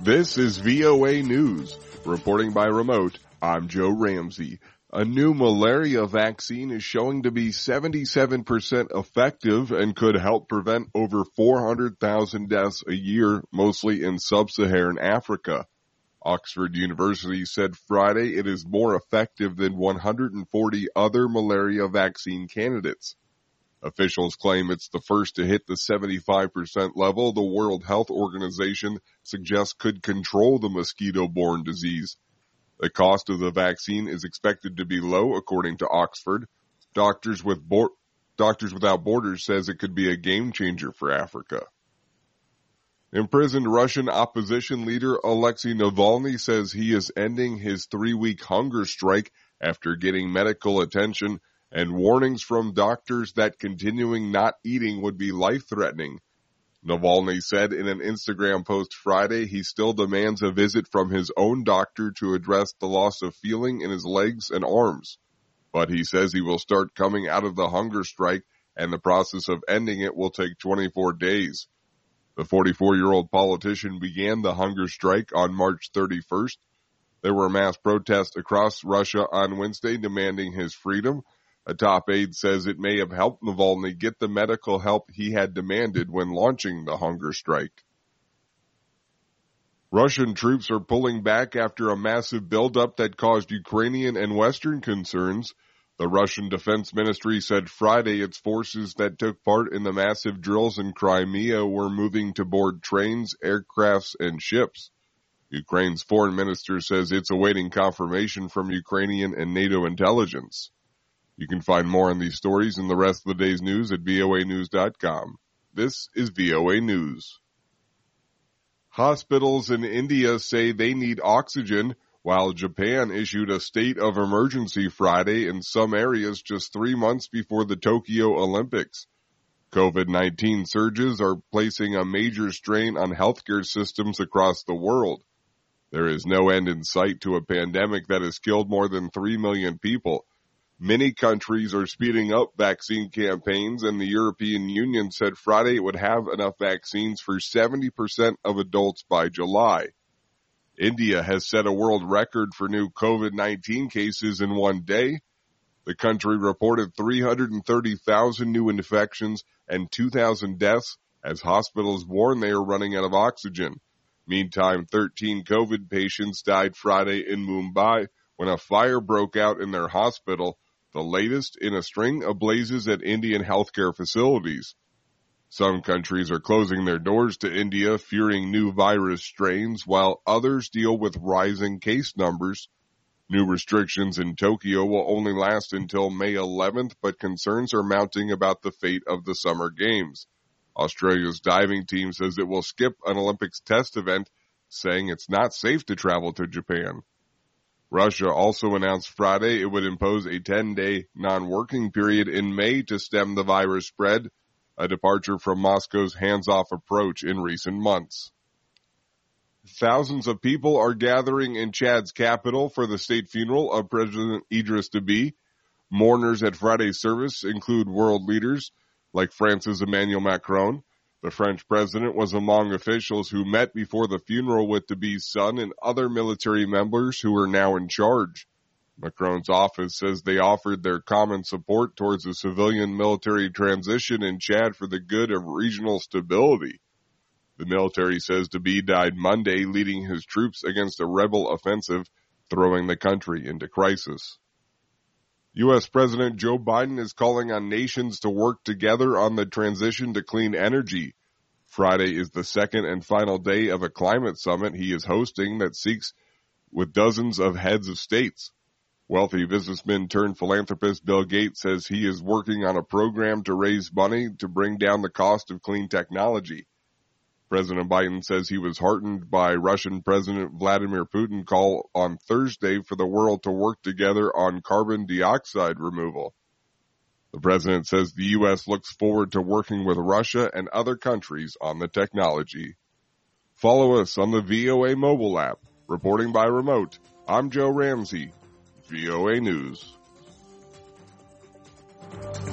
This is VOA News. Reporting by remote, I'm Joe Ramsey. A new malaria vaccine is showing to be 77% effective and could help prevent over 400,000 deaths a year, mostly in sub-Saharan Africa. Oxford University said Friday it is more effective than 140 other malaria vaccine candidates. Officials claim it's the first to hit the 75% level the World Health Organization suggests could control the mosquito-borne disease. The cost of the vaccine is expected to be low, according to Oxford. Doctors Without Borders says it could be a game changer for Africa. Imprisoned Russian opposition leader Alexei Navalny says he is ending his 3-week hunger strike after getting medical attention and warnings from doctors that continuing not eating would be life-threatening. Navalny said in an Instagram post Friday he still demands a visit from his own doctor to address the loss of feeling in his legs and arms. But he says he will start coming out of the hunger strike and the process of ending it will take 24 days. The 44-year-old politician began the hunger strike on March 31st. There were mass protests across Russia on Wednesday demanding his freedom. A top aide says it may have helped Navalny get the medical help he had demanded when launching the hunger strike. Russian troops are pulling back after a massive buildup that caused Ukrainian and Western concerns. The Russian Defense Ministry said Friday its forces that took part in the massive drills in Crimea were moving to board trains, aircrafts, and ships. Ukraine's foreign minister says it's awaiting confirmation from Ukrainian and NATO intelligence. You can find more on these stories and the rest of the day's news at voanews.com. This is VOA News. Hospitals in India say they need oxygen, while Japan issued a state of emergency Friday in some areas just 3 months before the Tokyo Olympics. COVID-19 surges are placing a major strain on healthcare systems across the world. There is no end in sight to a pandemic that has killed more than 3 million people. Many countries are speeding up vaccine campaigns, and the European Union said Friday it would have enough vaccines for 70% of adults by July. India has set a world record for new COVID-19 cases in one day. The country reported 330,000 new infections and 2,000 deaths as hospitals warn they are running out of oxygen. Meantime, 13 COVID patients died Friday in Mumbai when a fire broke out in their hospital, the latest in a string of blazes at Indian healthcare facilities. Some countries are closing their doors to India, fearing new virus strains, while others deal with rising case numbers. New restrictions in Tokyo will only last until May 11th, but concerns are mounting about the fate of the Summer Games. Australia's diving team says it will skip an Olympics test event, saying it's not safe to travel to Japan. Russia also announced Friday it would impose a 10-day non-working period in May to stem the virus spread, a departure from Moscow's hands-off approach in recent months. Thousands of people are gathering in Chad's capital for the state funeral of President Idriss Déby. Mourners at Friday's service include world leaders like France's Emmanuel Macron. The French president was among officials who met before the funeral with Déby's son and other military members who are now in charge. Macron's office says they offered their common support towards a civilian-military transition in Chad for the good of regional stability. The military says Déby died Monday, leading his troops against a rebel offensive, throwing the country into crisis. U.S. President Joe Biden is calling on nations to work together on the transition to clean energy. Friday is the second and final day of a climate summit he is hosting that seeks with dozens of heads of states. Wealthy businessman turned philanthropist Bill Gates says he is working on a program to raise money to bring down the cost of clean technology. President Biden says he was heartened by Russian President Vladimir Putin's call on Thursday for the world to work together on carbon dioxide removal. The president says the U.S. looks forward to working with Russia and other countries on the technology. Follow us on the VOA mobile app. Reporting by remote, I'm Joe Ramsey, VOA News.